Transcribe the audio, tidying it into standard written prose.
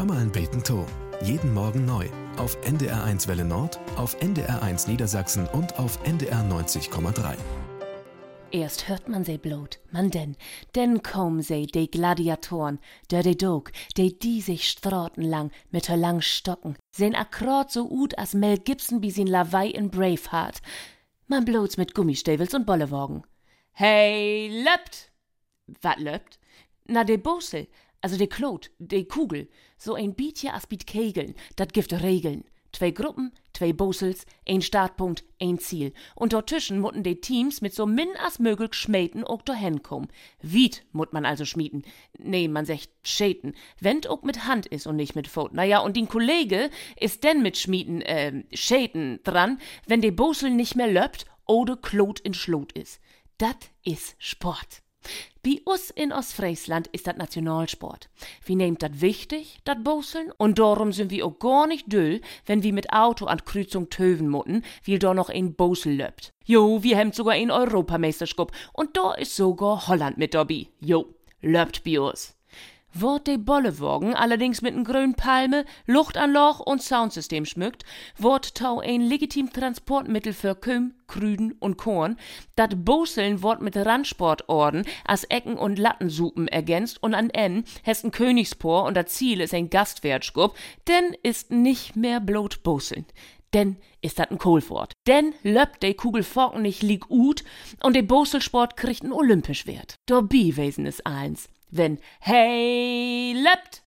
Hör mal ein Beten to. Jeden Morgen neu. Auf NDR1 Welle Nord, auf NDR1 Niedersachsen und auf NDR 90,3. Erst hört man se blot, man denn kommen se, de Gladiatoren, der de Dog, die sich straten lang mit her langen Stocken, sehn akkurat so ut as Mel Gibson wie sin Lawaai in Braveheart. Man blots mit Gummistiefels und Bollewagen. Hey, löppt! Wat löppt? Na, de Bosel, also de Klot, de Kugel, so ein Bietje as Biet Kegeln, dat gibt Regeln. 2 Gruppen, 2 Bosels, 1 Startpunkt, 1 Ziel. Und dazwischen mutten die Teams mit so min as möglich schmäten auch dahin kommen. Wied mut man also schmieden. Nee, man sagt schäten. Wenn't auch mit Hand is und nicht mit Pfoten. Naja, und den Kollege ist denn mit schmieden, schäten dran, wenn de Bosel nicht mehr löppt oder Klot in Schlot is. Dat is Sport. Bei uns in Ostfriesland ist das Nationalsport. Wir nehmen das wichtig, das Boseln, und darum sind wir auch gar nicht düll, wenn wir mit Auto an Kreuzung töven mutten, weil da noch ein Bosel löppt. Jo, wir haben sogar eine Europameisterschaft, und da ist sogar Holland mit dabei. Jo, löppt bei uns. Wort de Bollewagen allerdings mit n grünen Palme, Luchtanlage und Soundsystem schmückt, wort tau ein legitim Transportmittel für Küm, Krüden und Korn, dat Boseln wort mit Randsportorden as Ecken und Lattensupen ergänzt und an N hast n Königspoor und das Ziel ist ein Gastwertschgub, denn ist nicht mehr blot Boseln. Denn ist dat n Kohlwort. Denn löppt de Kugelforken nicht lieg ut und de Boselsport kriegt n olympisch Wert. Dabei wesen is eins. Wenn hey löppt,